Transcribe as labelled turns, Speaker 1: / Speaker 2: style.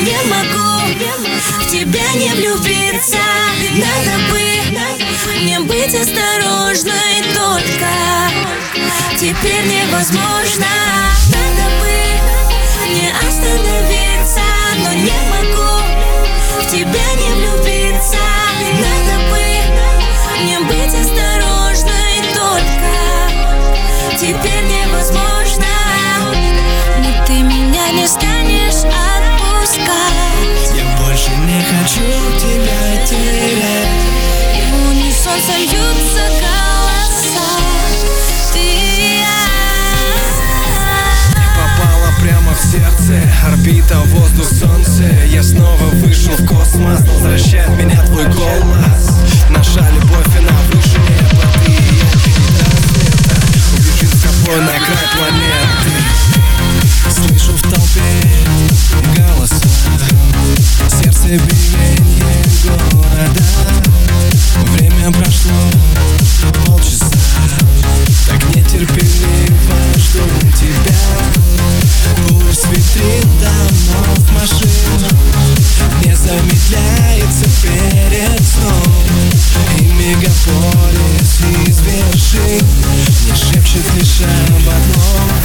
Speaker 1: не могу в тебя не влюбиться. Надо бы мне быть осторожной, только теперь невозможно. Надо бы мне остановиться, но не могу в тебя не влюбиться. Надо бы мне быть осторожной, только теперь невозможно. Но ты меня не станешь отпускать.
Speaker 2: Я больше не хочу тебя терять.
Speaker 1: И в унисон сольются голоса. Ты и я.
Speaker 2: Попала прямо в сердце, орбита, воздух, солнце. Я снова вышел в космос, возвращает меня твой голос. Наша любовь, она выше неба. Ты и я перед рассветом. Убежим с тобой на край планеты. Слышу в толпе голоса, сердце биение города. Время прошло полчаса, так нетерпеливо жду тебя. Пусть витрин домов, машин не замедляется перед сном. И мегаполис из вершин не шепчет лишь об одном.